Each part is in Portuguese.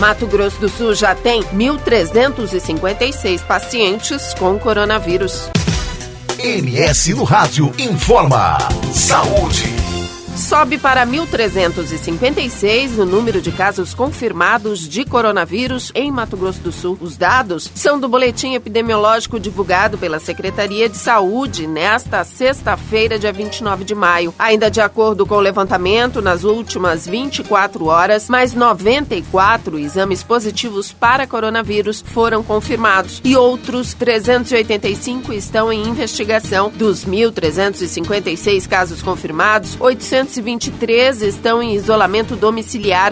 Mato Grosso do Sul já tem 1.356 pacientes com coronavírus. MS no Rádio informa. Saúde. Sobe para 1.356 o número de casos confirmados de coronavírus em Mato Grosso do Sul. Os dados são do boletim epidemiológico divulgado pela Secretaria de Saúde nesta sexta-feira, dia 29 de maio. Ainda de acordo com o levantamento, nas últimas 24 horas, mais 94 exames positivos para coronavírus foram confirmados e outros 385 estão em investigação. Dos 1.356 casos confirmados, 823 estão em isolamento domiciliar,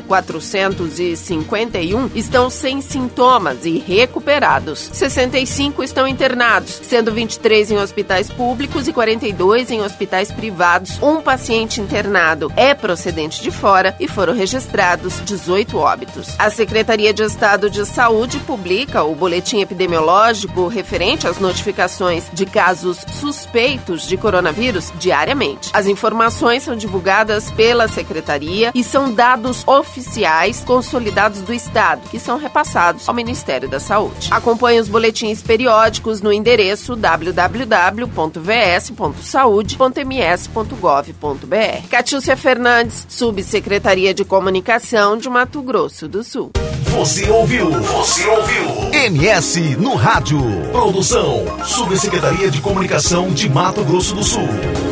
451 estão sem sintomas e recuperados, 65 estão internados, sendo 23 em hospitais públicos e 42 em hospitais privados. Um paciente internado é procedente de fora e foram registrados 18 óbitos. A Secretaria de Estado de Saúde publica o boletim epidemiológico referente às notificações de casos suspeitos de coronavírus diariamente. As informações são divulgadas pela Secretaria e são dados oficiais consolidados do Estado, que são repassados ao Ministério da Saúde. Acompanhe os boletins periódicos no endereço www.vs.saude.ms.gov.br. Catiúcia Fernandes, Subsecretaria de Comunicação de Mato Grosso do Sul. Você ouviu MS no Rádio. Produção, Subsecretaria de Comunicação de Mato Grosso do Sul.